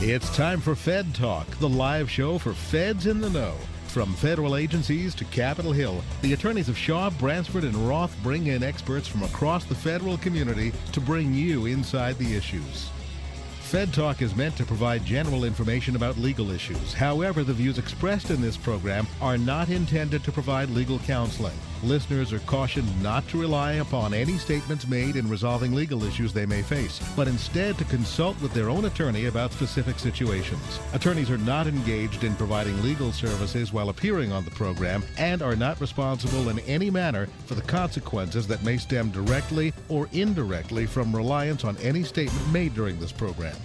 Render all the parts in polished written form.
It's time for Fed Talk, the live show for feds in the know. From federal agencies to Capitol Hill, the attorneys of Shaw, Bransford, and Roth bring in experts from across the federal community to bring you inside the issues. Fed Talk is meant to provide general information about legal issues. However, the views expressed in this program are not intended to provide legal counseling. Listeners are cautioned not to rely upon any statements made in resolving legal issues they may face, but instead to consult with their own attorney about specific situations. Attorneys are not engaged in providing legal services while appearing on the program and are not responsible in any manner for the consequences that may stem directly or indirectly from reliance on any statement made during this program.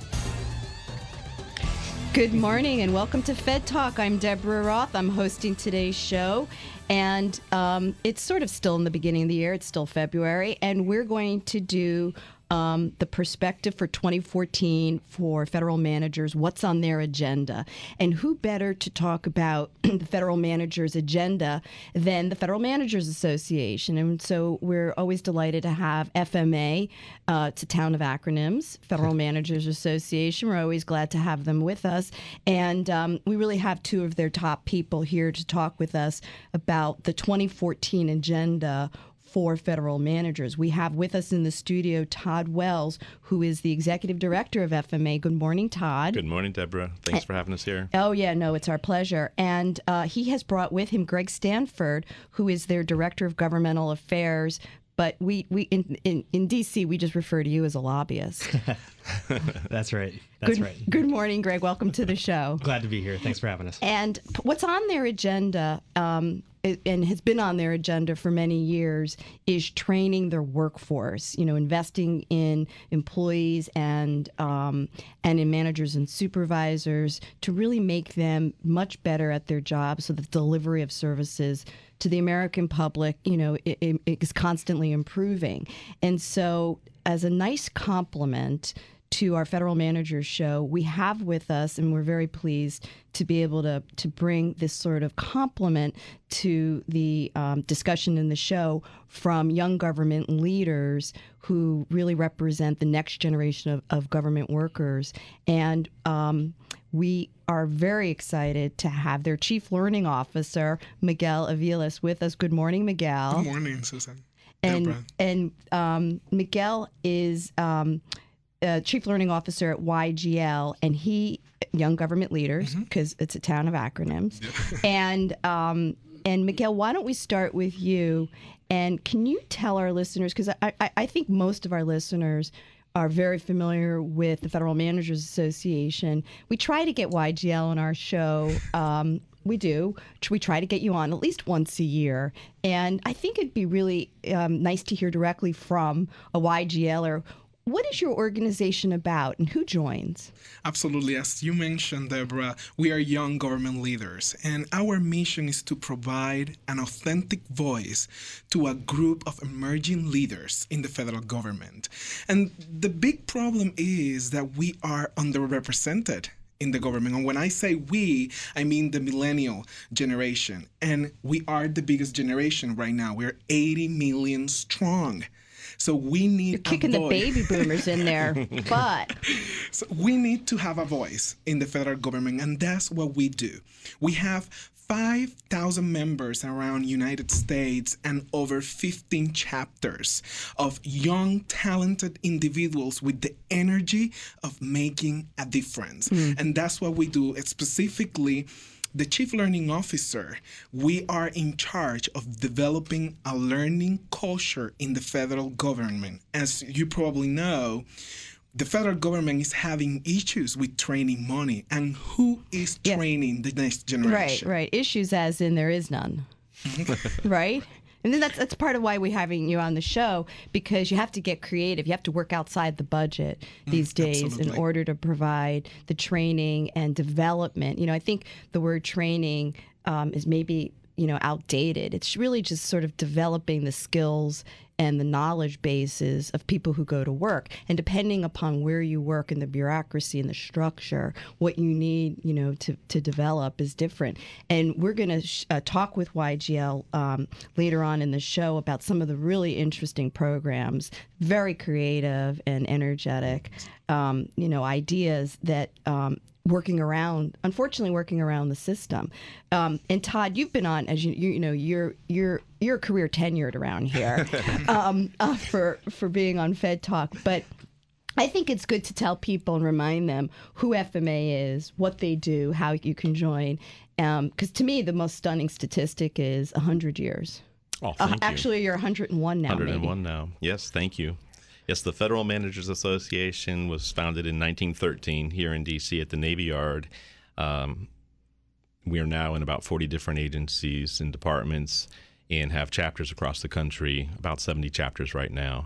Good morning and welcome to Fed Talk. I'm Deborah Roth. I'm hosting today's show, and it's sort of still in the beginning of the year. It's still February, and we're going to do the perspective for 2014 for federal managers, what's on their agenda. And who better to talk about the federal managers' agenda than the Federal Managers Association? And so we're always delighted to have FMA, it's a town of acronyms, Federal Managers Association. We're always glad to have them with us. And we really have two of their top people here to talk with us about the 2014 agenda for federal managers. We have with us in the studio Todd Wells, who is the executive director of FMA. Good morning, Todd. Good morning, Deborah. Thanks for having us here. Oh, yeah, no, it's our pleasure. And he has brought with him Greg Stanford, who is their director of governmental affairs. But we in D.C., we just refer to you as a lobbyist. That's right. Good morning, Greg. Welcome to the show. Glad to be here. Thanks for having us. And what's on their agenda, and has been on their agenda for many years, is training their workforce. You know, investing in employees and in managers and supervisors to really make them much better at their jobs, so the delivery of services to the American public, you know, it is constantly improving. And so, as a nice compliment to our Federal Managers Show, we have with us, and we're very pleased to be able to bring this sort of complement to the discussion in the show from young government leaders who really represent the next generation of government workers. And we are very excited to have their Chief Learning Officer, Miguel Aviles, with us. Good morning, Miguel. Good morning, Susan. And Miguel is Chief Learning Officer at YGL, and he, young government leaders, because it's a town of acronyms. Yeah. And Miguel, why don't we start with you? And can you tell our listeners, because I think most of our listeners are very familiar with the Federal Managers Association. We try to get YGL on our show. We do. We try to get you on at least once a year. And I think it'd be really nice to hear directly from a YGLer. What is your organization about, and who joins? Absolutely. As you mentioned, Deborah, we are young government leaders, and our mission is to provide an authentic voice to a group of emerging leaders in the federal government. And the big problem is that we are underrepresented in the government. And when I say we, I mean the millennial generation. And we are the biggest generation right now. We're 80 million strong. So we need You're kicking the baby boomers in there, but so we need to have a voice in the federal government, and that's what we do. We have 5,000 members around United States and over 15 chapters of young, talented individuals with the energy of making a difference. And that's what we do. It's specifically the Chief Learning Officer, we are in charge of developing a learning culture in the federal government. As you probably know, the federal government is having issues with training money. And who is training the next generation? Right. Issues as in there is none. Right? And then that's part of why we're having you on the show, because you have to get creative. You have to work outside the budget these days in order to provide the training and development. You know, I think the word training is maybe outdated. It's really just sort of developing the skills and the knowledge bases of people who go to work. And depending upon where you work in the bureaucracy and the structure, what you need, to develop is different. And we're going to talk with YGL later on in the show about some of the really interesting programs, very creative and energetic, ideas that unfortunately working around the system. And Todd, you've been on, as you're career tenured around here for being on Fed Talk, but I think it's good to tell people and remind them who FMA is, what they do, how you can join. Because to me, the most stunning statistic is 100 years. Oh, thank you. Actually, you're 101 now. 101 now. Yes, thank you. Yes, the Federal Managers Association was founded in 1913 here in D.C. at the Navy Yard. We are now in about 40 different agencies and departments and have chapters across the country, about 70 chapters right now.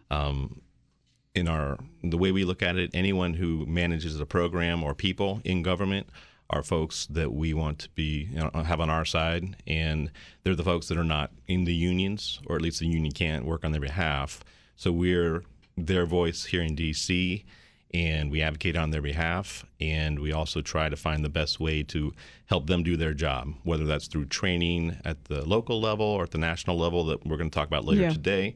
The way we look at it, anyone who manages a program or people in government are folks that we want to be have on our side, and they're the folks that are not in the unions, or at least the union can't work on their behalf. So we're their voice here in D.C., and we advocate on their behalf, and we also try to find the best way to help them do their job, whether that's through training at the local level or at the national level that we're going to talk about later today.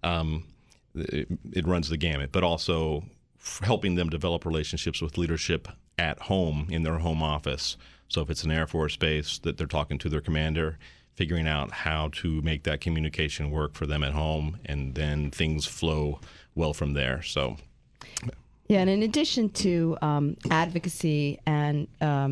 It runs the gamut, but also helping them develop relationships with leadership at home in their home office. So if it's an Air Force base, that they're talking to their commander, figuring out how to make that communication work for them at home, and then things flow well from there. So, yeah, and in addition to advocacy and,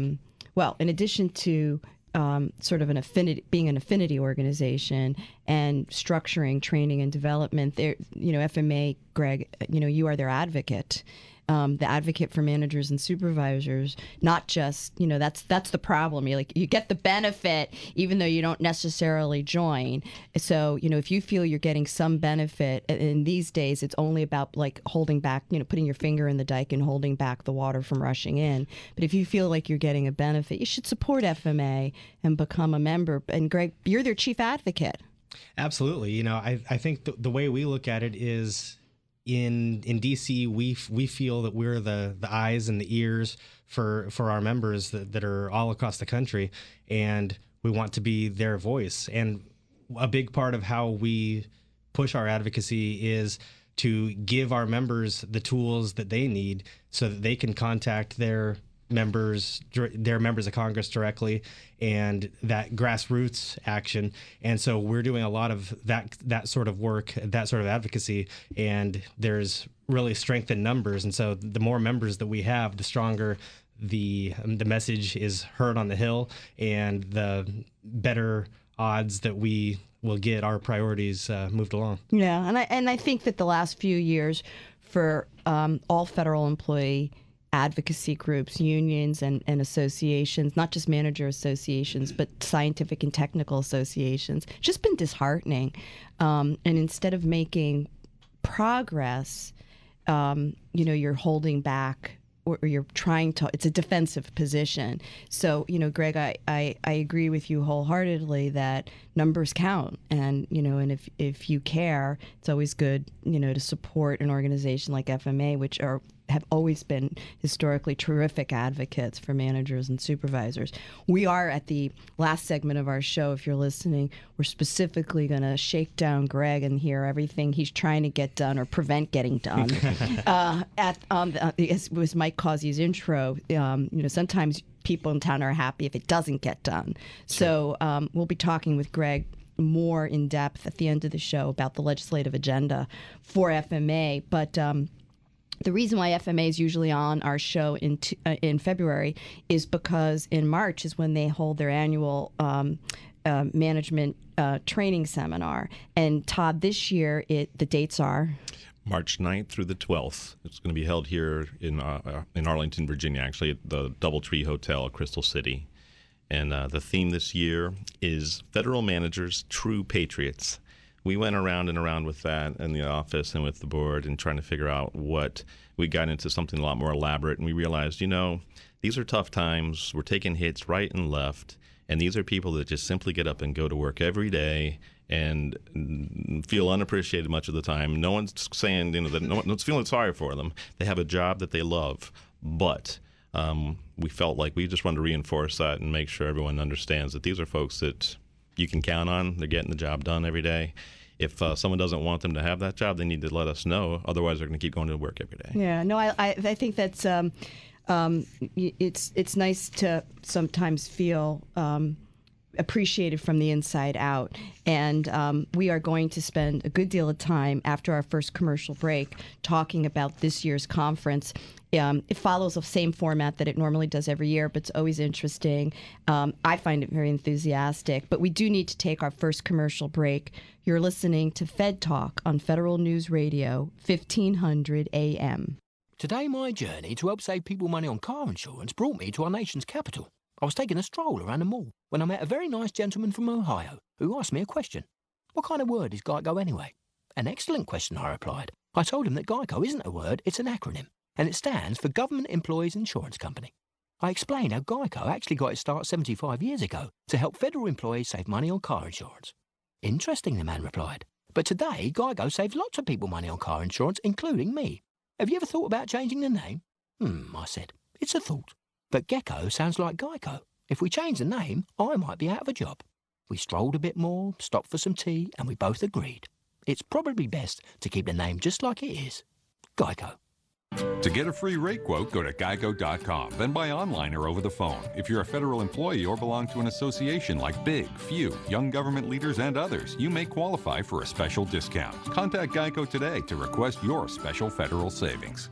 in addition to sort of being an affinity organization and structuring training and development, there, FMA, Greg, you are their advocate. The advocate for managers and supervisors, not just, that's the problem. You get the benefit even though you don't necessarily join. So, if you feel you're getting some benefit, in these days, it's only about holding back, putting your finger in the dike and holding back the water from rushing in. But if you feel like you're getting a benefit, you should support FMA and become a member. And Greg, you're their chief advocate. Absolutely. I think the way we look at it is, in DC, we feel that we're the eyes and the ears for our members that are all across the country, and we want to be their voice. And a big part of how we push our advocacy is to give our members the tools that they need so that they can contact their members of Congress directly, and that grassroots action. And so we're doing a lot of that sort of work, that sort of advocacy, and there's really strength in numbers. And so the more members that we have, the stronger the message is heard on the Hill, and the better odds that we will get our priorities moved along. Yeah, and I think that the last few years for all federal employee advocacy groups, unions, and associations, not just manager associations, but scientific and technical associations, just been disheartening. And instead of making progress, you're holding back, or you're trying to, it's a defensive position. So, Greg, I agree with you wholeheartedly that numbers count. And, and if you care, it's always good, to support an organization like FMA, which have always been historically terrific advocates for managers and supervisors. We are at the last segment of our show. If you're listening, we're specifically going to shake down Greg and hear everything he's trying to get done or prevent getting done. As Mike Causey's intro, sometimes people in town are happy if it doesn't get done. Sure. So we'll be talking with Greg more in depth at the end of the show about the legislative agenda for FMA. But the reason why FMA is usually on our show in February is because in March is when they hold their annual management training seminar. And Todd, this year the dates are March 9th through the 12th. It's going to be held here in Arlington, Virginia, actually at the DoubleTree Hotel, Crystal City. And the theme this year is Federal Managers, True Patriots. We went around and around with that in the office and with the board and trying to figure out what we got into something a lot more elaborate. And we realized, these are tough times. We're taking hits right and left. And these are people that just simply get up and go to work every day and feel unappreciated much of the time. No one's saying, that no one's feeling sorry for them. They have a job that they love, but we felt like we just wanted to reinforce that and make sure everyone understands that these are folks that you can count on. They're getting the job done every day. If someone doesn't want them to have that job, they need to let us know. Otherwise, they're going to keep going to work every day. Yeah, no, I think that's it's nice to sometimes feel appreciated from the inside out. And we are going to spend a good deal of time after our first commercial break talking about this year's conference. It follows the same format that it normally does every year, but it's always interesting. I find it very enthusiastic. But we do need to take our first commercial break. You're listening to Fed Talk on Federal News Radio, 1500 AM. Today, my journey to help save people money on car insurance brought me to our nation's capital. I was taking a stroll around the mall when I met a very nice gentleman from Ohio who asked me a question. What kind of word is GEICO anyway? An excellent question, I replied. I told him that GEICO isn't a word, it's an acronym, and it stands for Government Employees Insurance Company. I explained how GEICO actually got its start 75 years ago to help federal employees save money on car insurance. Interesting, the man replied. But today, GEICO saves lots of people money on car insurance, including me. Have you ever thought about changing the name? I said. It's a thought. But Gecko sounds like Geico. If we change the name, I might be out of a job. We strolled a bit more, stopped for some tea, and we both agreed. It's probably best to keep the name just like it is. Geico. To get a free rate quote, go to geico.com, then buy online or over the phone. If you're a federal employee or belong to an association like Big, Few, Young Government Leaders, and others, you may qualify for a special discount. Contact Geico today to request your special federal savings.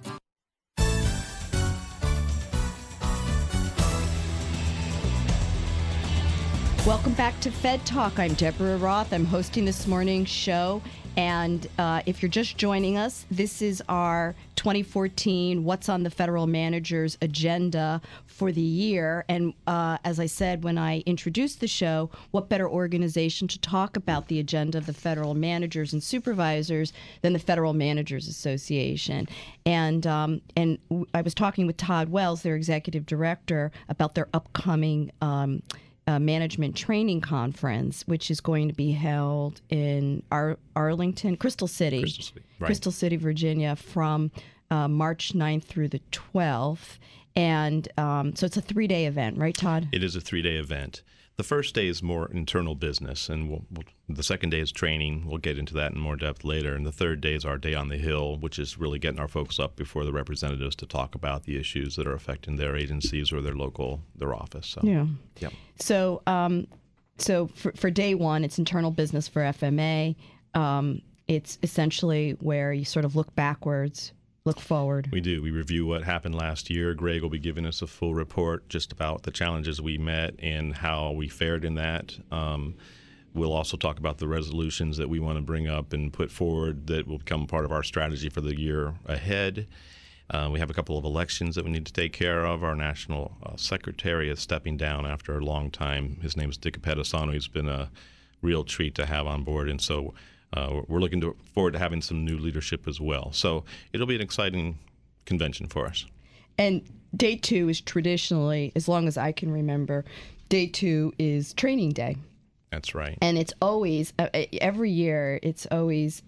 Welcome back to Fed Talk. I'm Deborah Roth. I'm hosting this morning's show. And if you're just joining us, this is our 2014 What's on the Federal Manager's Agenda for the year. And as I said when I introduced the show, what better organization to talk about the agenda of the federal managers and supervisors than the Federal Managers Association. And I was talking with Todd Wells, their executive director, about their upcoming management training conference, which is going to be held in Arlington, Crystal City, right. Crystal City, Virginia, from March 9th through the 12th. And so it's a 3-day event, right, Todd? It is a 3-day event. The first day is more internal business, and the second day is training. We'll get into that in more depth later. And the third day is our day on the Hill, which is really getting our folks up before the representatives to talk about the issues that are affecting their agencies or their office. So, yeah. Yep. So, for day one, it's internal business for FMA. It's essentially where you sort of look backwards, look forward. We do. We review what happened last year. Greg will be giving us a full report just about the challenges we met and how we fared in that. We'll also talk about the resolutions that we want to bring up and put forward that will become part of our strategy for the year ahead. We have a couple of elections that we need to take care of. Our national secretary is stepping down after a long time. His name is Dick Pettisano. He's been a real treat to have on board, and so we're looking forward to having some new leadership as well. So it'll be an exciting convention for us. And day two is traditionally, as long as I can remember, day two is training day. That's right. And it's always, every year, it's always,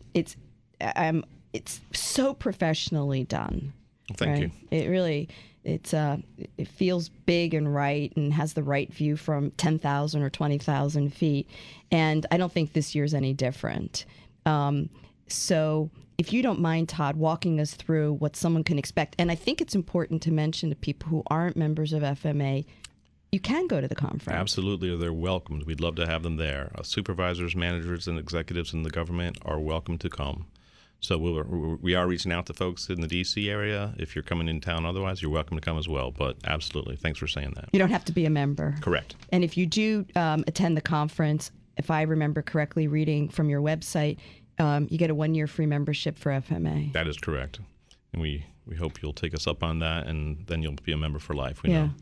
it's so professionally done. Thank you. It really, it feels big and right and has the right view from 10,000 or 20,000 feet. And I don't think this year's any different. So if you don't mind, Todd, walking us through what someone can expect. And I think it's important to mention to people who aren't members of FMA, you can go to the conference. Absolutely. They're welcomed. We'd love to have them there. Supervisors, managers, and executives in the government are welcome to come. So we are reaching out to folks in the D.C. area. If you're coming in town otherwise, you're welcome to come as well. But absolutely. Thanks for saying that. You don't have to be a member. Correct. And if you do attend the conference, if I remember correctly reading from your website, you get a 1-year free membership for FMA. That is correct. And we hope you'll take us up on that, and then you'll be a member for life. We know.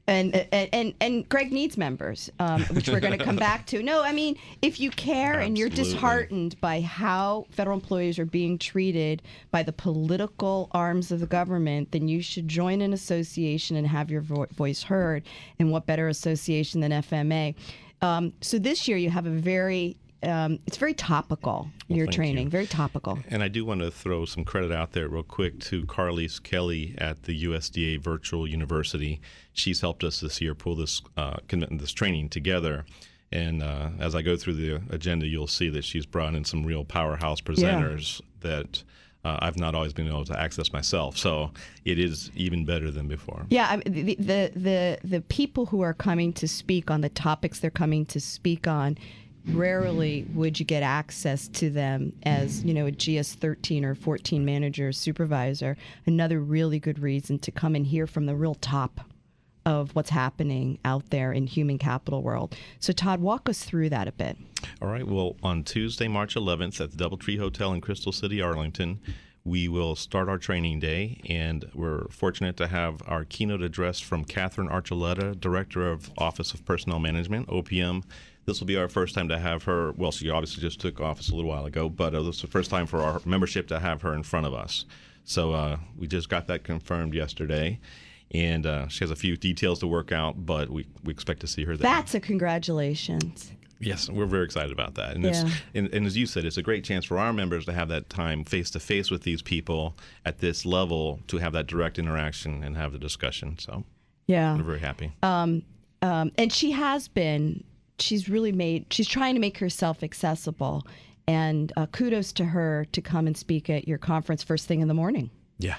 And Greg needs members, which we're going to come back to. No, I mean, if you care and you're disheartened by how federal employees are being treated by the political arms of the government, then you should join an association and have your voice heard. And what better association than FMA? So this year you have a very it's very topical, your training, very topical. And I do want to throw some credit out there real quick to Carlise Kelly at the USDA Virtual University. She's helped us this year pull this training together. And as I go through the agenda, you'll see that she's brought in some real powerhouse presenters that I've not always been able to access myself. So it is even better than before. Yeah, I mean, the people who are coming to speak on the topics they're coming to speak on, rarely would you get access to them as, a GS-13 or 14 manager or supervisor. Another really good reason to come and hear from the real top of what's happening out there in human capital world. So Todd, walk us through that a bit. All right. Well, on Tuesday, March 11th at the DoubleTree Hotel in Crystal City, Arlington, we will start our training day, and we're fortunate to have our keynote address from Catherine Archuleta, Director of Office of Personnel Management, OPM. This will be our first time to have her. Well, she obviously just took office a little while ago, but this is the first time for our membership to have her in front of us. So we just got that confirmed yesterday, and she has a few details to work out, but we expect to see her there. That's a congratulations. Yes, we're very excited about that. And, and as you said, it's a great chance for our members to have that time face-to-face with these people at this level, to have that direct interaction and have the discussion. So we're very happy. And she's trying to make herself accessible. And kudos to her to come and speak at your conference first thing in the morning. Yeah.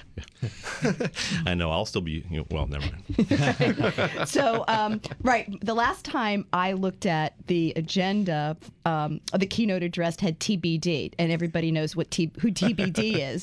I know. I'll still be, well, never mind. So, the last time I looked at the agenda, the keynote address had TBD, and everybody knows who TBD is.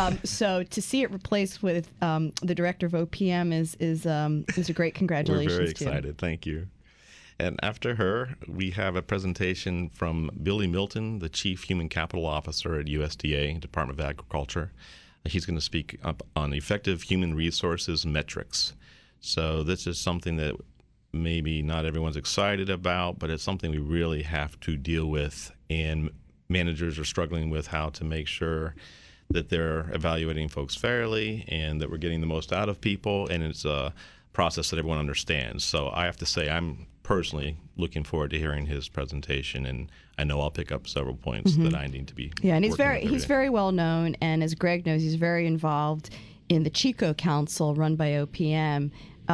So to see it replaced with the director of OPM is a great congratulations. We're very excited. Thank you. And after her, we have a presentation from Billy Milton, the Chief Human Capital Officer at USDA, Department of Agriculture. He's going to speak up on effective human resources metrics. So this is something that maybe not everyone's excited about, but it's something we really have to deal with. And managers are struggling with how to make sure that they're evaluating folks fairly and that we're getting the most out of people. And it's a process that everyone understands. So I have to say I'm personally looking forward to hearing his presentation, and I know I'll pick up several points that I need to be. Yeah, and he's very well known, and as Greg knows, he's very involved in the Chico Council run by OPM,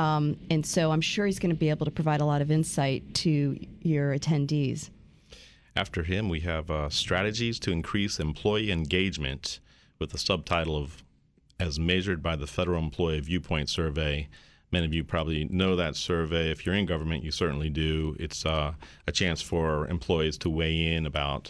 and so I'm sure he's going to be able to provide a lot of insight to your attendees. After him, we have strategies to increase employee engagement, with the subtitle of "As Measured by the Federal Employee Viewpoint Survey." Many of you probably know that survey. If you're in government, you certainly do. It's a chance for employees to weigh in about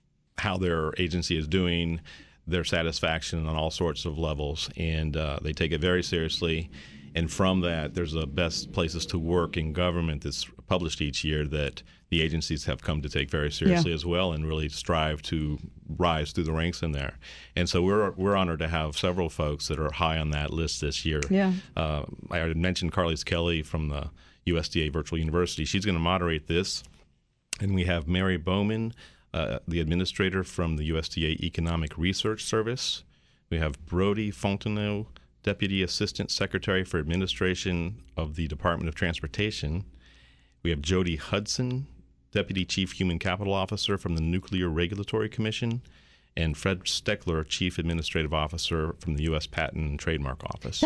how their agency is doing, their satisfaction on all sorts of levels, and they take it very seriously. And from that, there's a best places to work in government that's published each year that the agencies have come to take very seriously as well, and really strive to rise through the ranks in there. And so we're honored to have several folks that are high on that list this year. Yeah. I had mentioned Carlise Kelly from the USDA Virtual University. She's going to moderate this. And we have Mary Bowman, the administrator from the USDA Economic Research Service. We have Brody Fontenot, Deputy Assistant Secretary for Administration of the Department of Transportation. We have Jody Hudson, Deputy Chief Human Capital Officer from the Nuclear Regulatory Commission, and Fred Steckler, Chief Administrative Officer from the U.S. Patent and Trademark Office.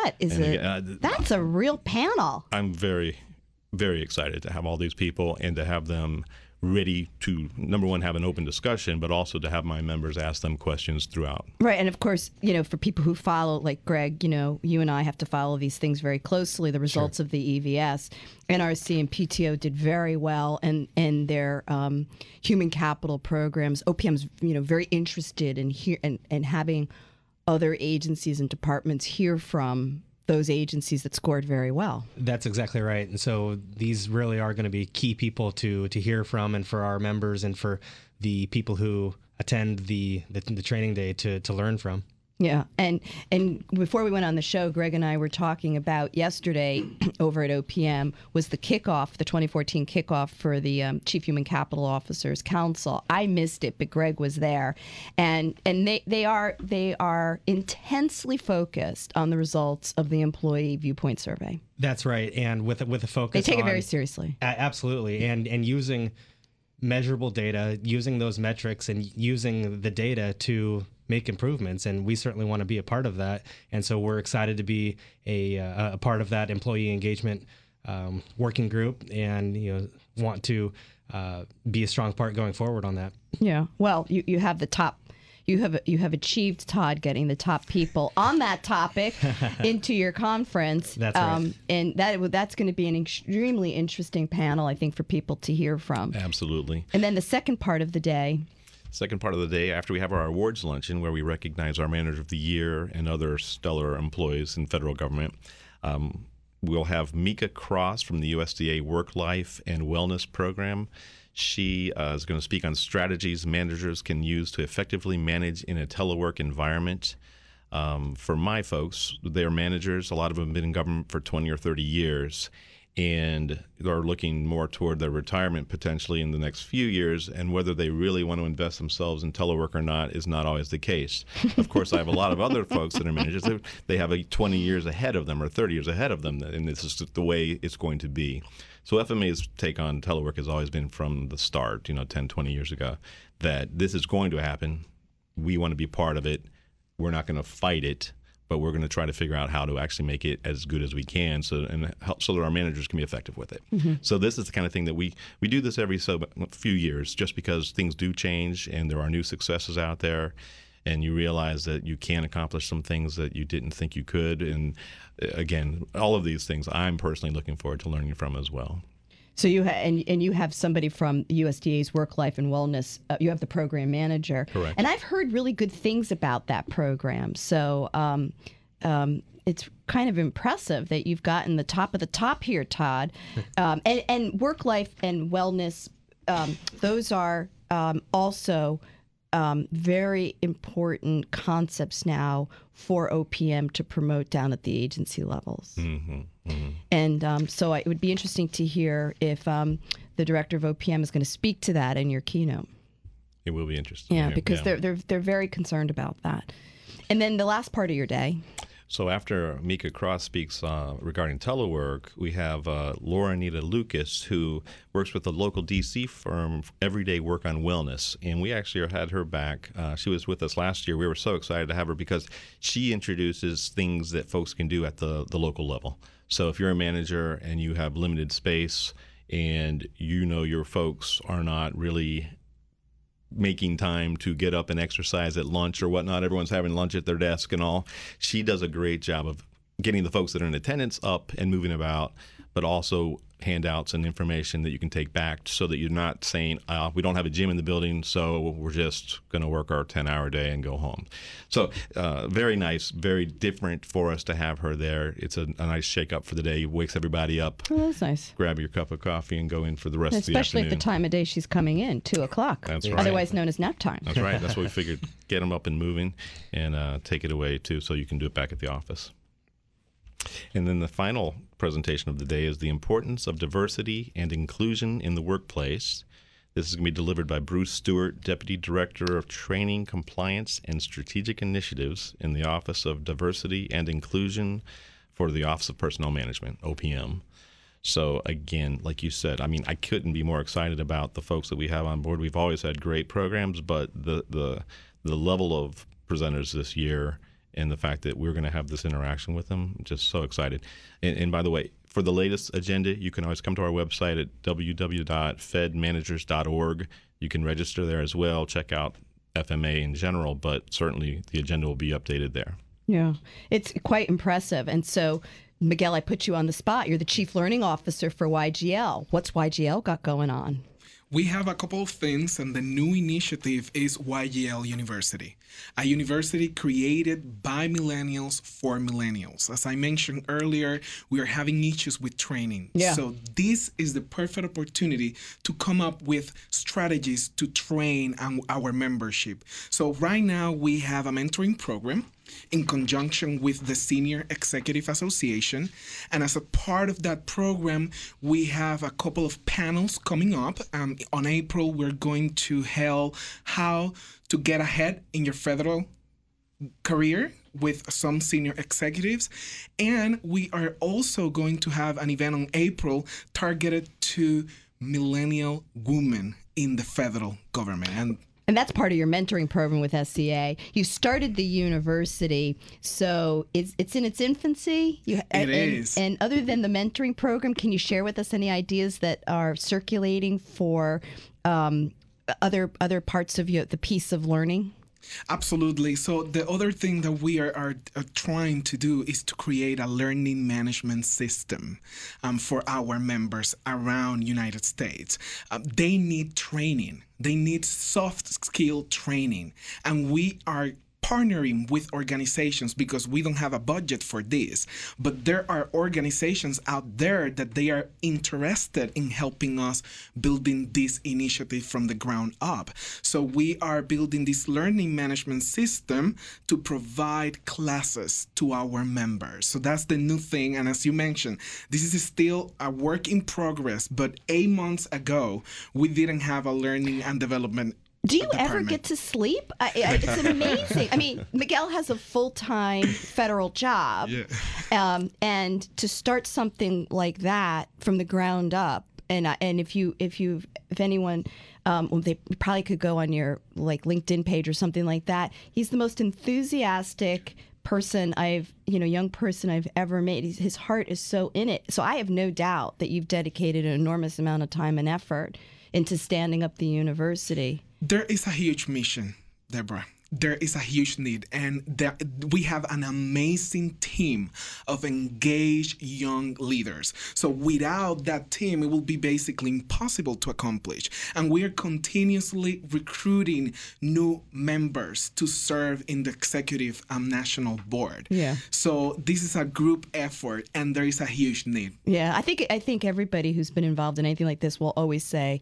That's a real panel. I'm very, very excited to have all these people and to have them ready to, number one, have an open discussion, but also to have my members ask them questions throughout. Right. And of course, for people who follow, like Greg, you and I have to follow these things very closely, the results of the EVS. NRC and PTO did very well in their human capital programs. OPM's, very interested in having other agencies and departments hear from those agencies that scored very well. That's exactly right. And so these really are going to be key people to hear from, and for our members and for the people who attend the training day to learn from. Yeah, and before we went on the show, Greg and I were talking about yesterday over at OPM was the kickoff, the 2014 kickoff for the Chief Human Capital Officers Council. I missed it, but Greg was there, and they are intensely focused on the results of the Employee Viewpoint Survey. That's right, and with a focus, they take it very seriously. Absolutely, and using measurable data, using those metrics, and using the data to make improvements, and we certainly want to be a part of that. And so we're excited to be a part of that employee engagement working group, and want to be a strong part going forward on that. Yeah. Well, you have the top. You have achieved, Todd, getting the top people on that topic into your conference. That's right. And that's going to be an extremely interesting panel, I think, for people to hear from. Absolutely. And then the second part of the day. Second part of the day, after we have our awards luncheon, where we recognize our Manager of the Year and other stellar employees in federal government, we'll have Mika Cross from the USDA Work Life and Wellness Program. She is going to speak on strategies managers can use to effectively manage in a telework environment. For my folks, they're managers. A lot of them have been in government for 20 or 30 years and are looking more toward their retirement potentially in the next few years, and whether they really want to invest themselves in telework or not is not always the case. Of course, I have a lot of other folks that are managers. They have 20 years ahead of them or 30 years ahead of them, and this is the way it's going to be. So FMA's take on telework has always been from the start, 10, 20 years ago, that this is going to happen. We want to be part of it. We're not going to fight it, but we're going to try to figure out how to actually make it as good as we can so that our managers can be effective with it. Mm-hmm. So this is the kind of thing that we do this every few years, just because things do change and there are new successes out there, and you realize that you can accomplish some things that you didn't think you could. And again, all of these things I'm personally looking forward to learning from as well. So you have somebody from USDA's Work Life and Wellness. You have the program manager. Correct. And I've heard really good things about that program. So it's kind of impressive that you've gotten the top of the top here, Todd. And Work Life and Wellness, those are also very important concepts now for OPM to promote down at the agency levels. Mm-hmm, mm-hmm. And so it would be interesting to hear if the director of OPM is going to speak to that in your keynote. It will be interesting. Yeah, because they're very concerned about that. And then the last part of your day. So after Mika Cross speaks regarding telework, we have Laura Anita Lucas, who works with the local D.C. firm Everyday Work on Wellness. And we actually had her back. She was with us last year. We were so excited to have her because she introduces things that folks can do at the local level. So if you're a manager and you have limited space and your folks are not really making time to get up and exercise at lunch or whatnot. Everyone's having lunch at their desk and all. She does a great job of getting the folks that are in attendance up and moving about, but also handouts and information that you can take back so that you're not saying, we don't have a gym in the building, so we're just going to work our 10-hour day and go home. So very nice, very different for us to have her there. It's a nice shake-up for the day. Wakes everybody up. Oh, that's nice. Grab your cup of coffee and go in for the rest of the Especially afternoon. at the time of day she's coming in, 2 o'clock. That's right. Otherwise known as nap time. That's right. That's what we figured. Get them up and moving and take it away, too, so you can do it back at the office. And then the final presentation of the day is the importance of diversity and inclusion in the workplace. This is going to be delivered by Bruce Stewart, Deputy Director of Training, Compliance, and Strategic Initiatives in the Office of Diversity and Inclusion for the Office of Personnel Management, OPM. So again, like you said, I couldn't be more excited about the folks that we have on board. We've always had great programs, but the level of presenters this year and the fact that we're going to have this interaction with them, I'm just so excited. And by the way, for the latest agenda, you can always come to our website at www.fedmanagers.org. You can register there as well, check out FMA in general, but certainly the agenda will be updated there. Yeah, it's quite impressive. And so, Miguel, I put you on the spot. You're the Chief Learning Officer for YGL. What's YGL got going on? We have a couple of things, and the new initiative is YGL University, a university created by millennials for millennials. As I mentioned earlier, we are having issues with training. Yeah. So this is the perfect opportunity to come up with strategies to train our membership. So right now we have a mentoring program in conjunction with the Senior Executive Association. And as a part of that program, we have a couple of panels coming up. On April, we're going to held how to get ahead in your federal career with some senior executives. And we are also going to have an event on April targeted to millennial women in the federal government. And that's part of your mentoring program with SCA. You started the university, so it's in its infancy. It is. And other than the mentoring program, can you share with us any ideas that are circulating for other parts of the piece of learning? Absolutely. So the other thing that we are trying to do is to create a learning management system for our members around United States. They need training. They need soft skill training. And we are partnering with organizations because we don't have a budget for this, but there are organizations out there that they are interested in helping us building this initiative from the ground up. So we are building this learning management system to provide classes to our members. So that's the new thing. And as you mentioned, this is still a work in progress, but 8 months ago, we didn't have a learning and development. Do you ever get to sleep? It's amazing. I mean, Miguel has a full-time federal job, and to start something like that from the ground up, and if anyone, they probably could go on your LinkedIn page or something like that. He's the most enthusiastic person young person I've ever met. His heart is so in it. So I have no doubt that you've dedicated an enormous amount of time and effort into standing up the university. There is a huge mission, Deborah. There is a huge need, and we have an amazing team of engaged young leaders. So without that team, it will be basically impossible to accomplish. And we are continuously recruiting new members to serve in the executive national board. Yeah. So this is a group effort, and there is a huge need. Yeah, I think everybody who's been involved in anything like this will always say,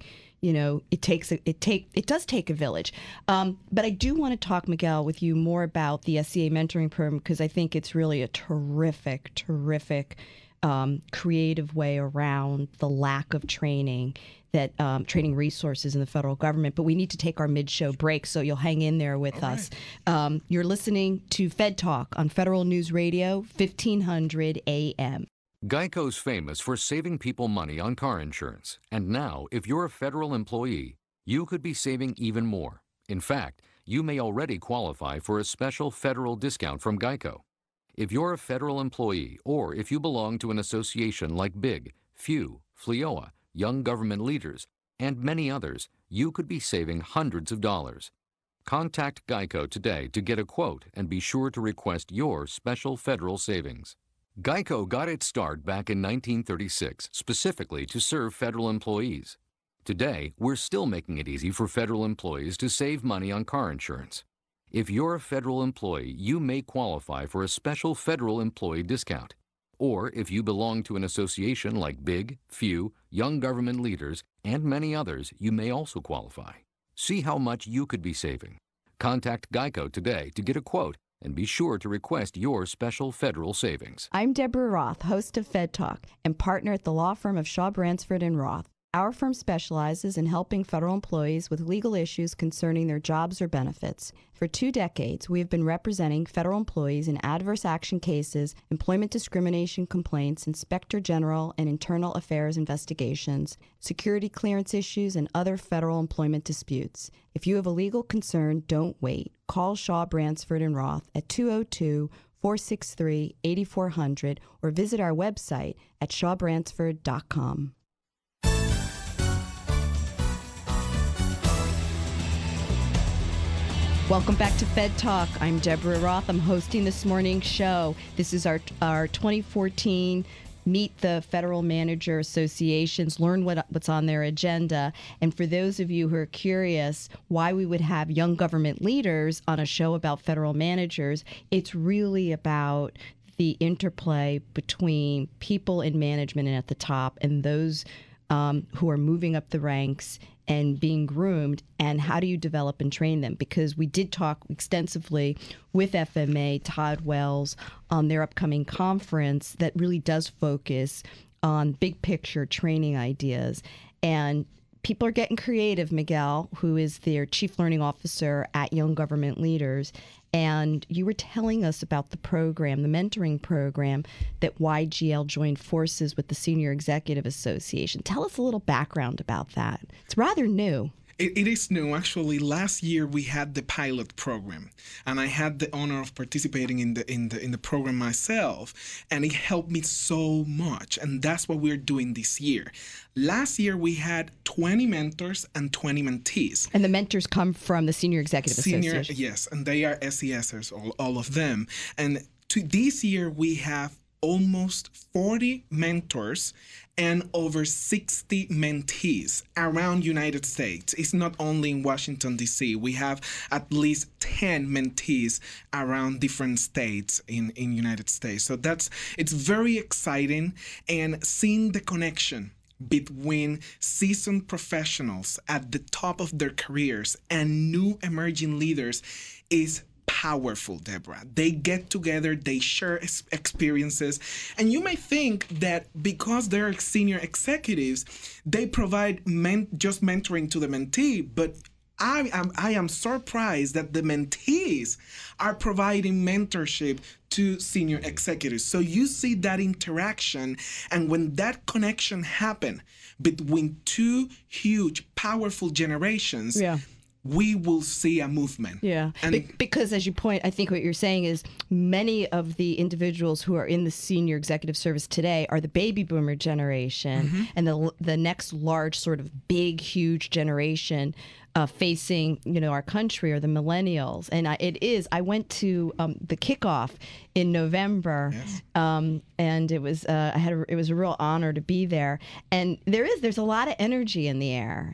it does take a village. But I do want to talk, Miguel, with you more about the SCA mentoring program, because I think it's really a terrific creative way around the lack of training training resources in the federal government. But we need to take our mid-show break, so you'll hang in there with us. You're listening to Fed Talk on Federal News Radio, 1500 AM. Geico's famous for saving people money on car insurance. And now, if you're a federal employee, you could be saving even more. In fact, you may already qualify for a special federal discount from Geico. If you're a federal employee, or if you belong to an association like BIG, FEW, FLEOA, Young Government Leaders, and many others, you could be saving hundreds of dollars. Contact Geico today to get a quote and be sure to request your special federal savings. Geico got its start back in 1936, specifically to serve federal employees. Today, we're still making it easy for federal employees to save money on car insurance. If you're a federal employee, you may qualify for a special federal employee discount. Or if you belong to an association like BIG, FEW, Young Government Leaders, and many others, you may also qualify. See how much you could be saving. Contact Geico today to get a quote and be sure to request your special federal savings. I'm Deborah Roth, host of Fed Talk and partner at the law firm of Shaw Bransford and Roth. Our firm specializes in helping federal employees with legal issues concerning their jobs or benefits. For 2 decades, we have been representing federal employees in adverse action cases, employment discrimination complaints, Inspector General and Internal Affairs investigations, security clearance issues, and other federal employment disputes. If you have a legal concern, don't wait. Call Shaw Bransford and Roth at 202-463-8400 or visit our website at shawbransford.com. Welcome back to Fed Talk. I'm Deborah Roth. I'm hosting this morning's show. This is our 2014 Meet the Federal Manager Associations, learn what's on their agenda. And for those of you who are curious why we would have young government leaders on a show about federal managers, it's really about the interplay between people in management and at the top and those who are moving up the ranks and being groomed, and how do you develop and train them? Because we did talk extensively with FMA, Todd Wells, on their upcoming conference that really does focus on big picture training ideas. And people are getting creative, Miguel, who is their chief learning officer at Young Government Leaders. And you were telling us about the program, the mentoring program, that YGL joined forces with the Senior Executive Association. Tell us a little background about that. It's rather new. It is new. Actually, last year we had the pilot program, and I had the honor of participating in the program myself, and it helped me so much. And that's what we're doing this year. Last year we had 20 mentors and 20 mentees. And the mentors come from the Senior Executive Association. Yes, and they are SESers, all of them. And this year we have almost 40 mentors and over 60 mentees around United States. It's not only in Washington, D.C. We have at least 10 mentees around different states in United States. So it's very exciting, and seeing the connection between seasoned professionals at the top of their careers and new emerging leaders is powerful, Deborah. They get together, they share experiences, and you may think that because they're senior executives, they provide just mentoring to the mentee, but I am surprised that the mentees are providing mentorship to senior executives. So you see that interaction, and when that connection happens between two huge, powerful generations, we will see a movement. Yeah, because as you point, I think what you're saying is many of the individuals who are in the senior executive service today are the baby boomer generation, and the next large sort of big, huge generation facing, our country are the millennials. And I went to the kickoff in November, and it was it was a real honor to be there. And there's a lot of energy in the air,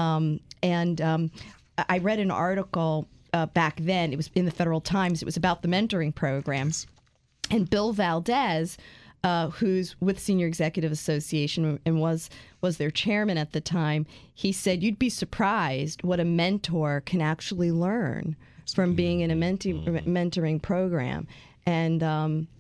I read an article back then. It was in the Federal Times. It was about the mentoring programs. And Bill Valdez, who's with Senior Executive Association and was their chairman at the time, he said, you'd be surprised what a mentor can actually learn from being in a mentoring program. And, and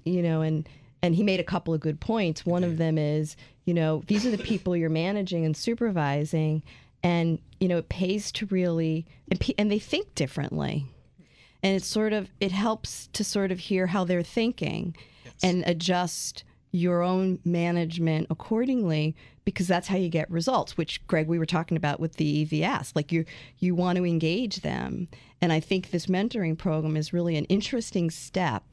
he made a couple of good points. One of them is, these are the people you're managing and supervising. And, it pays to really, and they think differently. And it helps to sort of hear how they're thinking and adjust your own management accordingly, because that's how you get results, which, Greg, we were talking about with the EVS. Like you want to engage them. And I think this mentoring program is really an interesting step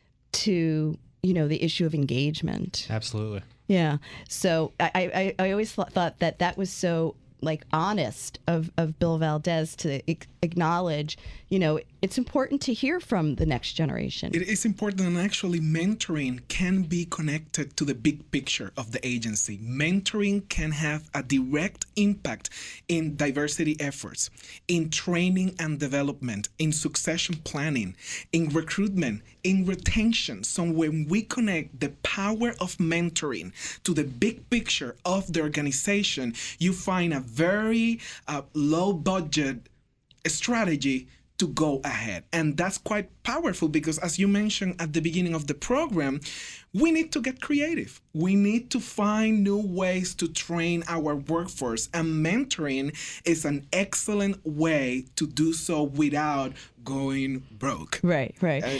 to, the issue of engagement. Absolutely. Yeah. So I always thought that was so honest of Bill Valdez to acknowledge, it's important to hear from the next generation. It is important, and actually mentoring can be connected to the big picture of the agency. Mentoring can have a direct impact in diversity efforts, in training and development, in succession planning, in recruitment, in retention. So when we connect the power of mentoring to the big picture of the organization, you find a very low budget strategy to go ahead. And that's quite powerful because, as you mentioned at the beginning of the program, we need to get creative. We need to find new ways to train our workforce, and mentoring is an excellent way to do so without going broke. Right.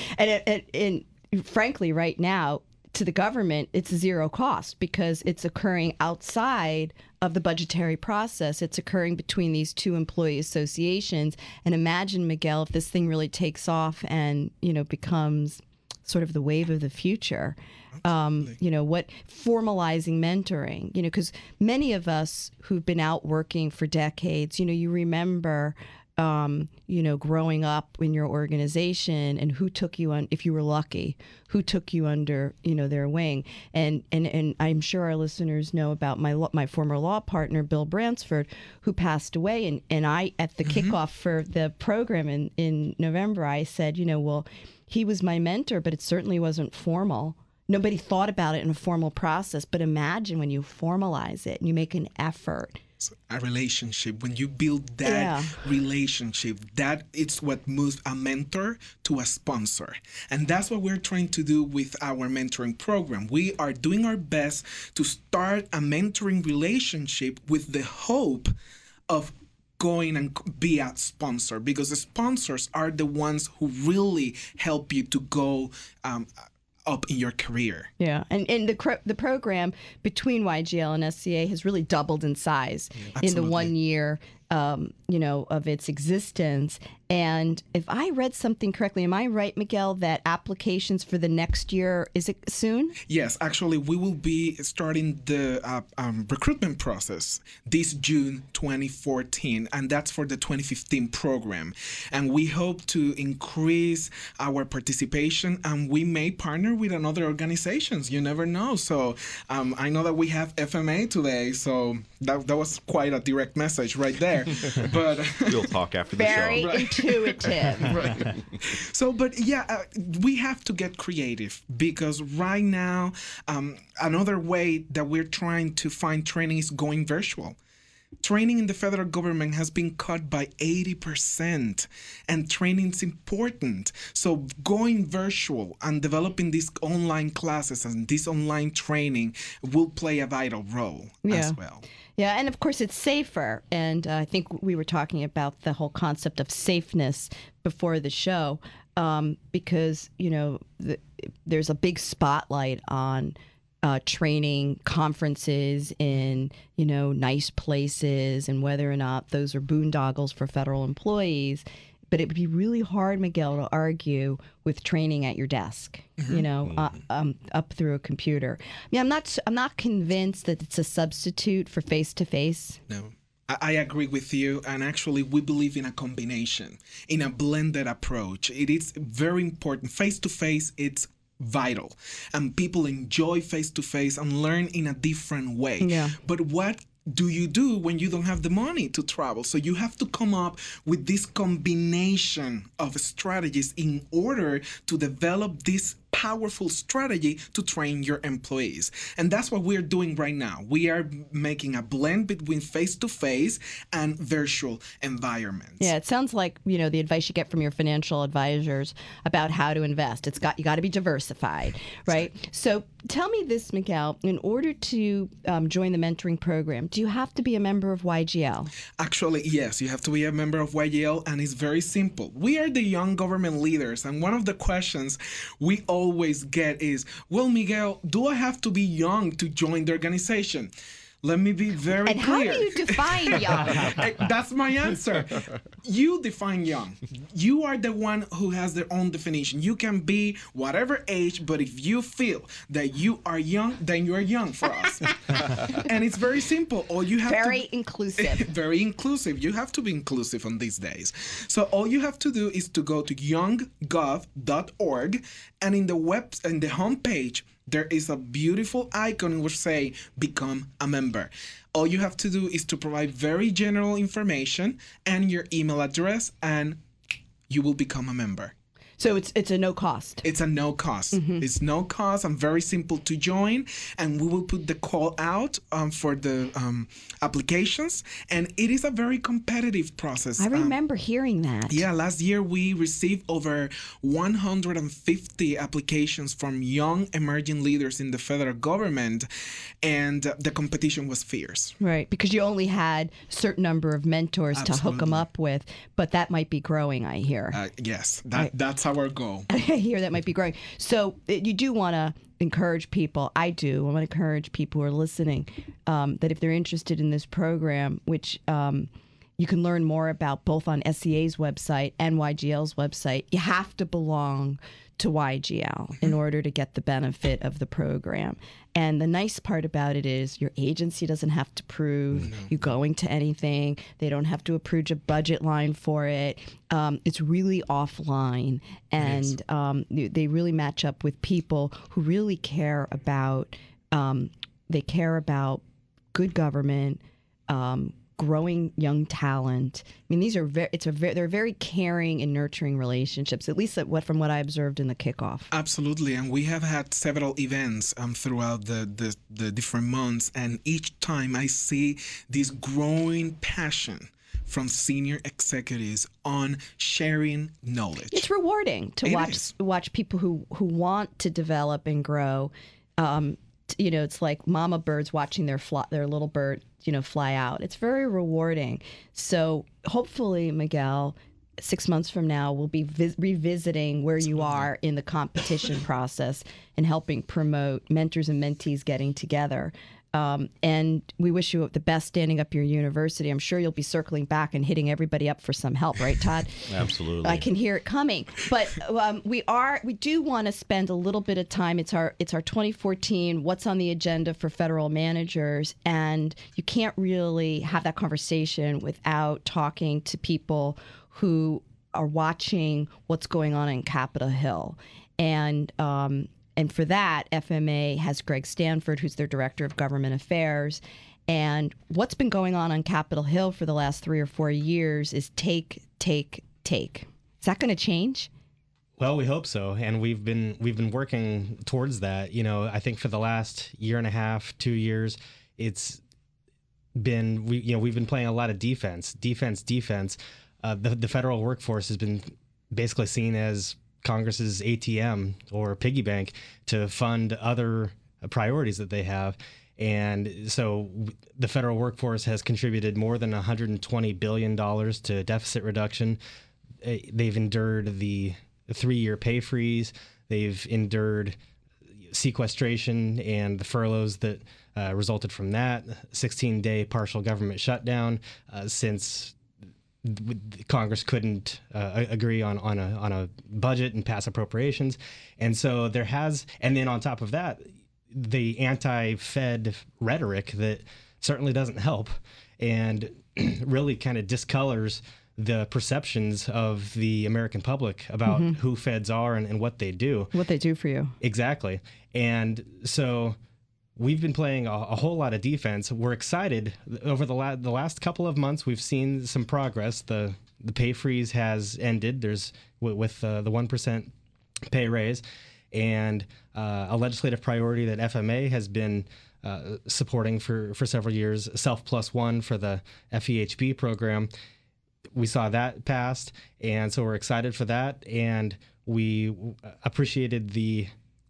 And frankly, right now, to the government, it's zero cost because it's occurring outside of the budgetary process. It's occurring between these two employee associations. And imagine, Miguel, if this thing really takes off and, becomes sort of the wave of the future. What formalizing mentoring, because many of us who've been out working for decades, you remember growing up in your organization and who took you on, if you were lucky, who took you under, their wing. And I'm sure our listeners know about my former law partner, Bill Bransford, who passed away. And I, at the kickoff for the program in November, I said, well, he was my mentor, but it certainly wasn't formal. nobody thought about it in a formal process. But imagine when you formalize it and you make an effort. A relationship, when you build that relationship, that it's what moves a mentor to a sponsor. And that's what we're trying to do with our mentoring program. We are doing our best to start a mentoring relationship with the hope of going and be a sponsor, because the sponsors are the ones who really help you to go up in your career. Yeah, and the program between YGL and SCA has really doubled in size in the 1 year, of its existence. And if I read something correctly, am I right, Miguel, that applications for the next year, is it soon? Yes, actually, we will be starting the recruitment process this June 2014, and that's for the 2015 program. And we hope to increase our participation, and we may partner with another organizations. You never know. So I know that we have FMA today, so that was quite a direct message right there. But we'll talk after the show. Very intuitive. Right. So, but yeah, we have to get creative, because right now, another way that we're trying to find training is going virtual. Training in the federal government has been cut by 80%, and training is important. So going virtual and developing these online classes and this online training will play a vital role as well. Yeah, and of course it's safer. And I think we were talking about the whole concept of safeness before the show, because, there's a big spotlight on training conferences in, nice places, and whether or not those are boondoggles for federal employees. But it would be really hard, Miguel, to argue with training at your desk, up through a computer. I'm not convinced that it's a substitute for face-to-face. No. I agree with you, and actually we believe in a combination, in a blended approach. It is very important. Face-to-face, it's vital, and people enjoy face-to-face and learn in a different way. Yeah. But what do you do when you don't have the money to travel? So you have to come up with this combination of strategies in order to develop this powerful strategy to train your employees. And that's what we're doing right now. We are making a blend between face-to-face and virtual environments. Yeah, it sounds like, the advice you get from your financial advisors about how to invest. You got to be diversified, right? So tell me this, Miguel, in order to join the mentoring program, do you have to be a member of YGL? Actually, yes, you have to be a member of YGL, and it's very simple. We are the young government leaders, and one of the questions we always get is, well, Miguel, do I have to be young to join the organization? Let me be very clear. And how do you define young? That's my answer. You define young. You are the one who has their own definition. You can be whatever age, but if you feel that you are young, then you are young for us. And it's very simple. All you have very inclusive. Very inclusive. You have to be inclusive on these days. So all you have to do is to go to younggov.org, and in the homepage, there is a beautiful icon which say become a member. All you have to do is to provide very general information and your email address, and you will become a member. So it's a no cost. It's a no cost. Mm-hmm. It's no cost and very simple to join. And we will put the call out for the applications. And it is a very competitive process. I remember hearing that. Yeah, last year we received over 150 applications from young emerging leaders in the federal government. And the competition was fierce. Right, because you only had a certain number of mentors Absolutely. To hook them up with. But that might be growing, I hear. Yes, that's our goal. I hear that might be growing. So you do want to encourage people. I want to encourage people who are listening that if they're interested in this program, which you can learn more about both on SCA's website and YGL's website, you have to belong to YGL in order to get the benefit of the program. And the nice part about it is your agency doesn't have to prove you going to anything. They don't have to approve a budget line for it. It's really offline, and they really match up with people who really care about. They care about good government, growing young talent. I mean, these are they're very caring and nurturing relationships, at least from what I observed in the kickoff. Absolutely, and we have had several events throughout the different months, and each time I see this growing passion from senior executives on sharing knowledge. It's rewarding to watch people who want to develop and grow. It's like mama birds watching their little bird, fly out. It's very rewarding. So hopefully, Miguel, 6 months from now, we'll be revisiting where you are in the competition process and helping promote mentors and mentees getting together. And we wish you the best standing up your university. I'm sure you'll be circling back and hitting everybody up for some help, right, Todd? Absolutely. I can hear it coming. But we do want to spend a little bit of time. It's our 2014 What's on the Agenda for Federal Managers, and you can't really have that conversation without talking to people who are watching what's going on in Capitol Hill. And for that, FMA has Greg Stanford, who's their Director of Government Affairs. And what's been going on Capitol Hill for the last 3 or 4 years is take. Is that going to change? Well, we hope so, and we've been working towards that. I think for the last year and a half, 2 years, it's been we've been playing a lot of defense. The federal workforce has been basically seen as Congress's ATM or piggy bank to fund other priorities that they have. And so the federal workforce has contributed more than $120 billion to deficit reduction. They've endured the 3-year pay freeze. They've endured sequestration and the furloughs that resulted from that, 16-day partial government shutdown since Congress couldn't agree on a budget and pass appropriations. And so there has, and then on top of that, the anti-Fed rhetoric that certainly doesn't help and really kind of discolors the perceptions of the American public about who Feds are and what they do. What they do for you. Exactly. And so we've been playing a whole lot of defense. We're excited. Over the last couple of months, we've seen some progress. The pay freeze has ended. There's with the 1% pay raise, and a legislative priority that FMA has been supporting for several years, Self Plus One for the FEHB program. We saw that passed, and so we're excited for that. And we appreciated the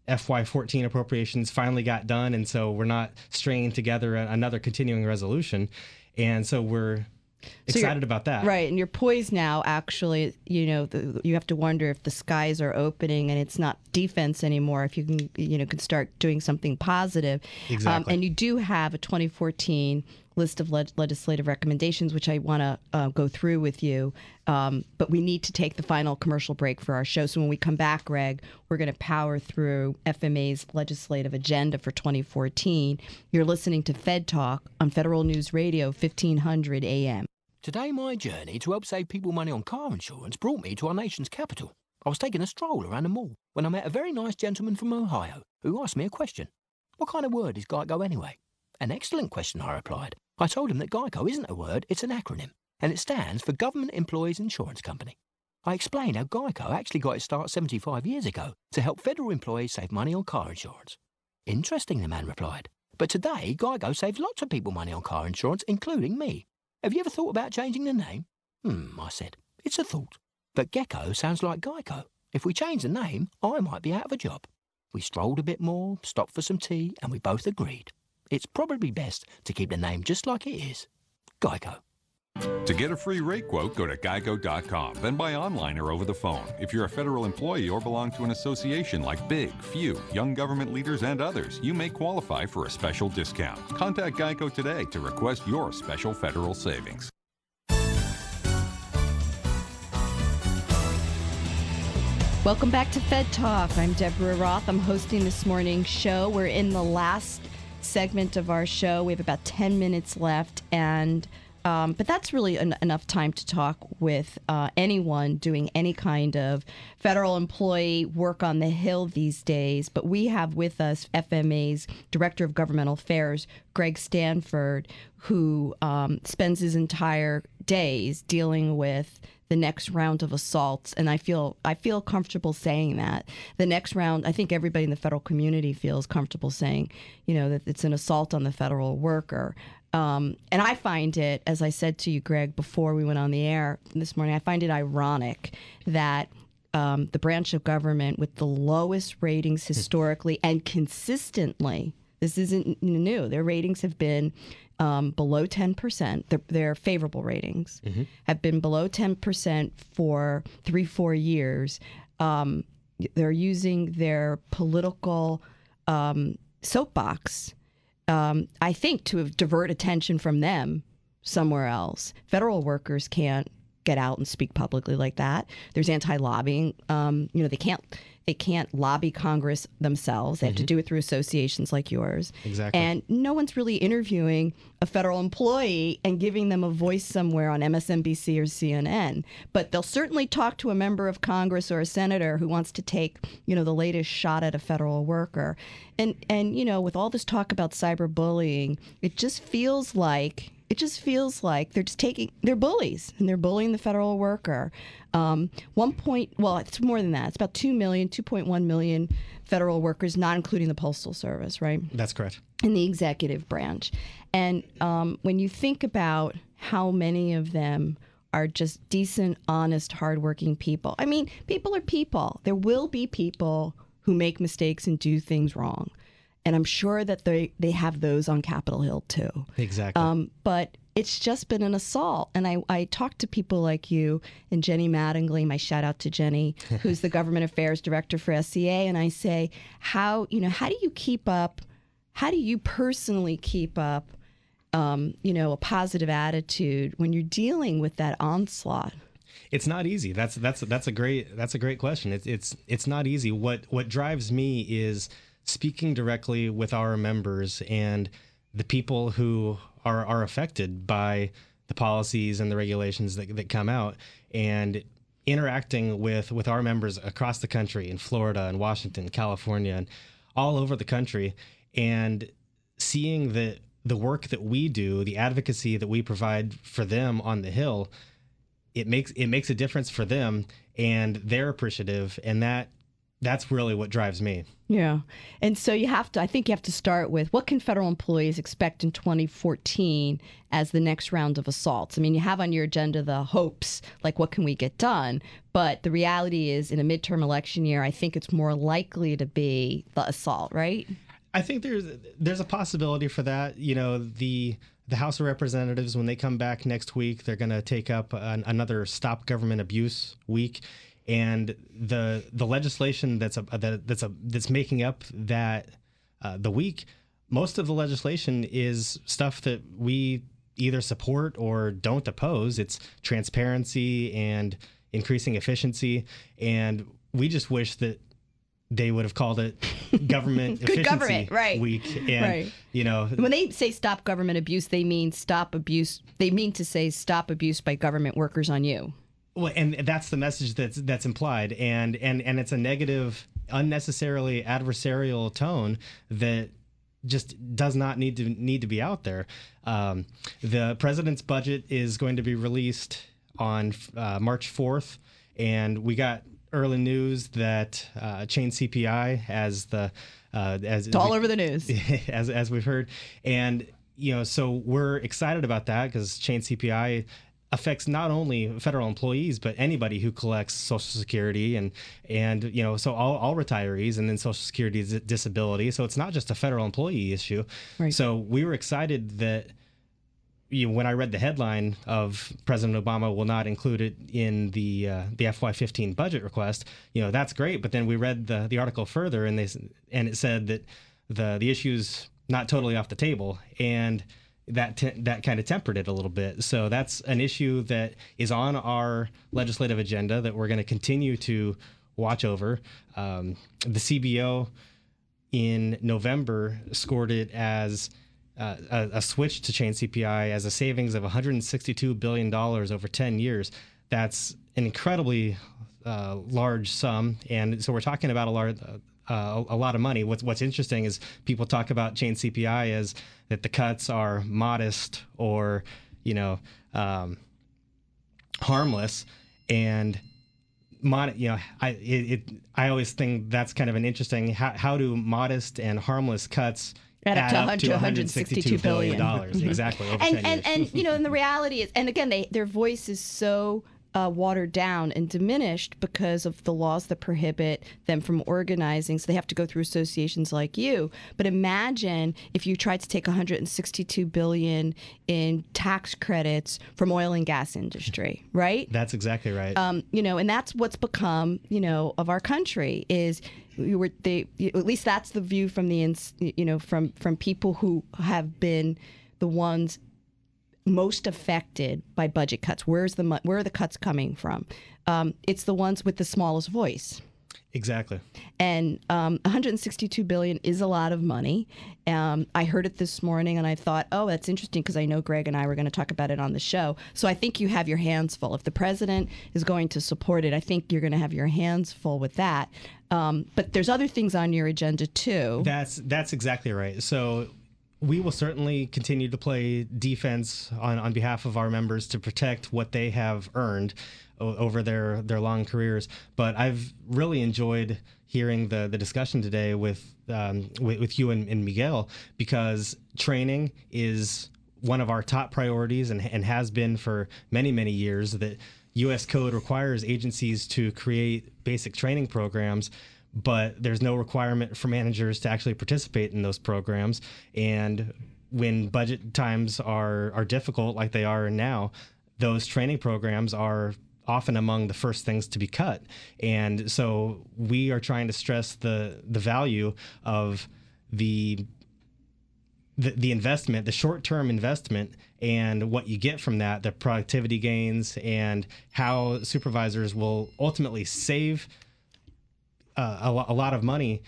FY14 appropriations finally got done, and so we're not stringing together another continuing resolution, and so we're excited about that. Right, and you're poised now, actually. You have to wonder if the skies are opening and it's not defense anymore, if you can start doing something positive. Exactly. And you do have a 2014 list of legislative recommendations, which I want to go through with you. But we need to take the final commercial break for our show. So when we come back, Greg, we're going to power through FMA's legislative agenda for 2014. You're listening to Fed Talk on Federal News Radio, 1500 AM. Today, my journey to help save people money on car insurance brought me to our nation's capital. I was taking a stroll around the mall when I met a very nice gentleman from Ohio who asked me a question. What kind of word is GEICO anyway? An excellent question, I replied. I told him that GEICO isn't a word, it's an acronym, and it stands for Government Employees Insurance Company. I explained how GEICO actually got its start 75 years ago to help federal employees save money on car insurance. Interesting, the man replied. But today, GEICO saves lots of people money on car insurance, including me. Have you ever thought about changing the name? I said. It's a thought. But Gecko sounds like Geico. If we change the name, I might be out of a job. We strolled a bit more, stopped for some tea, and we both agreed. It's probably best to keep the name just like it is. Geico. To get a free rate quote, go to geico.com, then buy online or over the phone. If you're a federal employee or belong to an association like Big, Few, Young Government Leaders, and others, you may qualify for a special discount. Contact Geico today to request your special federal savings. Welcome back to Fed Talk. I'm Deborah Roth. I'm hosting this morning's show. We're in the last segment of our show. We have about 10 minutes left, and but that's really enough time to talk with anyone doing any kind of federal employee work on the Hill these days. But we have with us FMA's Director of Governmental Affairs, Greg Stanford, who spends his entire days dealing with the next round of assaults, and I feel comfortable saying that. The next round, I think everybody in the federal community feels comfortable saying, that it's an assault on the federal worker. And I find it, as I said to you, Greg, before we went on the air this morning, I find it ironic that the branch of government with the lowest ratings historically and consistently, this isn't new, their ratings have been below 10%. Their favorable ratings have been below 10% for 3-4 years. They're using their political soapbox, I think, to divert attention from them somewhere else. Federal workers can't get out and speak publicly like that. There's anti-lobbying. They can't lobby Congress themselves. They have to do it through associations like yours. Exactly. And no one's really interviewing a federal employee and giving them a voice somewhere on MSNBC or CNN. But they'll certainly talk to a member of Congress or a senator who wants to take, the latest shot at a federal worker. And with all this talk about cyberbullying, it just feels like they're bullies and they're bullying the federal worker. It's more than that. It's about 2.1 million federal workers, not including the Postal Service, right? That's correct. In the executive branch. And when you think about how many of them are just decent, honest, hardworking people. I mean, people are people. There will be people who make mistakes and do things wrong. And I'm sure that they have those on Capitol Hill, too. Exactly. But it's just been an assault. And I talk to people like you and Jenny Mattingly, my shout out to Jenny, who's the Government Affairs Director for SCA. And I say, how do you personally keep up, a positive attitude when you're dealing with that onslaught? It's not easy. That's a great question. It's not easy. What drives me is speaking directly with our members and the people who are affected by the policies and the regulations that come out, and interacting with our members across the country, in Florida and Washington, California, and all over the country, and seeing the work that we do, the advocacy that we provide for them on the Hill, it makes a difference for them, and they're appreciative, and that's really what drives me. Yeah. And so I think you have to start with, what can federal employees expect in 2014 as the next round of assaults? I mean, you have on your agenda the hopes, like what can we get done? But the reality is, in a midterm election year, I think it's more likely to be the assault, right? I think there's a possibility for that. The House of Representatives, when they come back next week, they're going to take up another Stop Government Abuse week. And the legislation that's making up that the week, most of the legislation is stuff that we either support or don't oppose. It's transparency and increasing efficiency, and we just wish that they would have called it Government Efficiency government, right. Week. And when they say stop government abuse, they mean stop abuse. They mean to say stop abuse by government workers on you. Well, and that's the message that's implied, and it's a negative, unnecessarily adversarial tone that just does not need to be out there. The president's budget is going to be released on March 4th, and we got early news that Chain CPI it's all over the news as we've heard, and so we're excited about that because Chain CPI affects not only federal employees, but anybody who collects Social Security and so all retirees, and then Social Security disability. So it's not just a federal employee issue. Right. So we were excited that when I read the headline of President Obama will not include it in the FY15 budget request, that's great. But then we read the article further, and it said that the issue's not totally off the table, and that kind of tempered it a little bit. So that's an issue that is on our legislative agenda that we're going to continue to watch over. The CBO in November scored it as a switch to chain CPI as a savings of $162 billion over 10 years. That's an incredibly large sum, and so we're talking about a lot of money. What's interesting is people talk about chain CPI as that the cuts are modest or harmless, and I always think that's kind of an interesting how do modest and harmless cuts add up to $162 billion. Exactly. Over 10 years. And the reality is, and again, their voice is so watered down and diminished because of the laws that prohibit them from organizing. So they have to go through associations like you. But imagine if you tried to take $162 billion in tax credits from oil and gas industry, right? That's exactly right. And that's what's become, of our country is at least that's the view from from people who have been the ones most affected by budget cuts. Where are the cuts coming from? It's the ones with the smallest voice. Exactly. And $162 billion is a lot of money. I heard it this morning, and I thought, oh, that's interesting because I know Greg and I were going to talk about it on the show. So I think you have your hands full. If the president is going to support it, I think you're going to have your hands full with that. But there's other things on your agenda, too. That's exactly right. So we will certainly continue to play defense on behalf of our members to protect what they have earned over their long careers. But I've really enjoyed hearing the discussion today with you and Miguel, because training is one of our top priorities and has been for many, many years. That U.S. Code requires agencies to create basic training programs, but there's no requirement for managers to actually participate in those programs. And when budget times are difficult like they are now, those training programs are often among the first things to be cut. And so we are trying to stress the value of the investment, the short-term investment, and what you get from that, the productivity gains, and how supervisors will ultimately save a lot of money,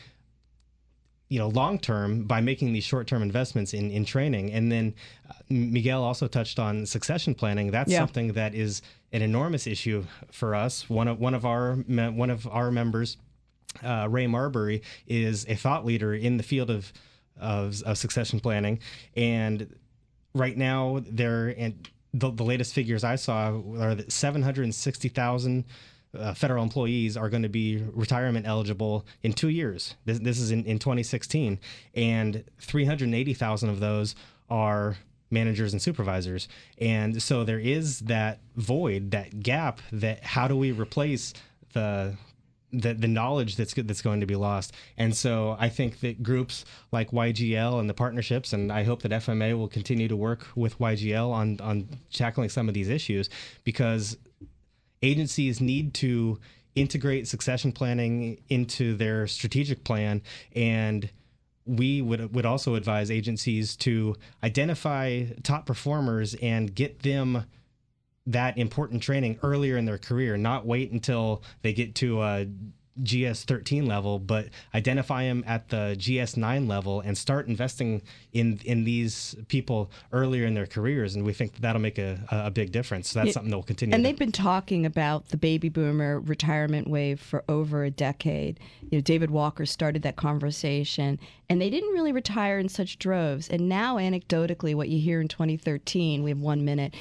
long term by making these short term investments in training. And then Miguel also touched on succession planning. That's something that is an enormous issue for us. One of our members, Ray Marbury, is a thought leader in the field of succession planning. And right now, the latest figures I saw are that 760,000 federal employees are going to be retirement eligible in 2 years. This is in 2016, and 380,000 of those are managers and supervisors. And so there is that void, that gap, that how do we replace the knowledge that's going to be lost. And so I think that groups like YGL and the partnerships, and I hope that FMA will continue to work with YGL on tackling some of these issues, because agencies need to integrate succession planning into their strategic plan, and we would also advise agencies to identify top performers and get them that important training earlier in their career, not wait until they get to a GS 13 level, but identify them at the GS 9 level and start investing in these people earlier in their careers. And we think that'll make a big difference. So that's something that will continue. And they've been talking about the baby boomer retirement wave for over a decade. David Walker started that conversation, and they didn't really retire in such droves. And now, anecdotally, what you hear in 2013, we have 1 minute,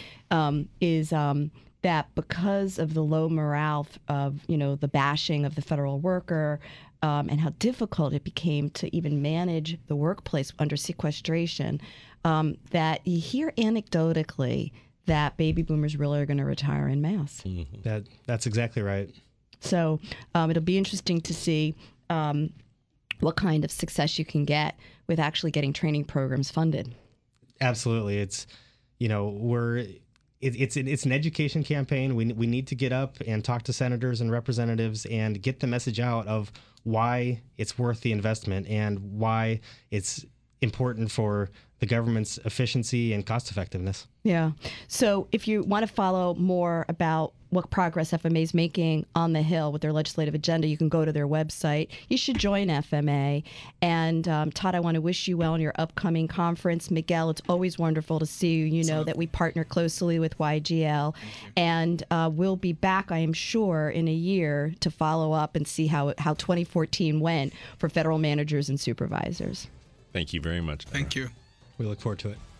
is that because of the low morale of, the bashing of the federal worker, and how difficult it became to even manage the workplace under sequestration, that you hear anecdotally that baby boomers really are going to retire en masse. Mm-hmm. That's exactly right. So it'll be interesting to see what kind of success you can get with actually getting training programs funded. Absolutely. It's an education campaign. We need to get up and talk to senators and representatives and get the message out of why it's worth the investment and why it's important for the government's efficiency and cost effectiveness. Yeah. So if you want to follow more about what progress FMA is making on the Hill with their legislative agenda, you can go to their website. You should join FMA. And Todd, I want to wish you well in your upcoming conference. Miguel, it's always wonderful to see you. You know that we partner closely with YGL. And we'll be back, I am sure, in a year to follow up and see how 2014 went for federal managers and supervisors. Thank you very much. Thank you. We look forward to it.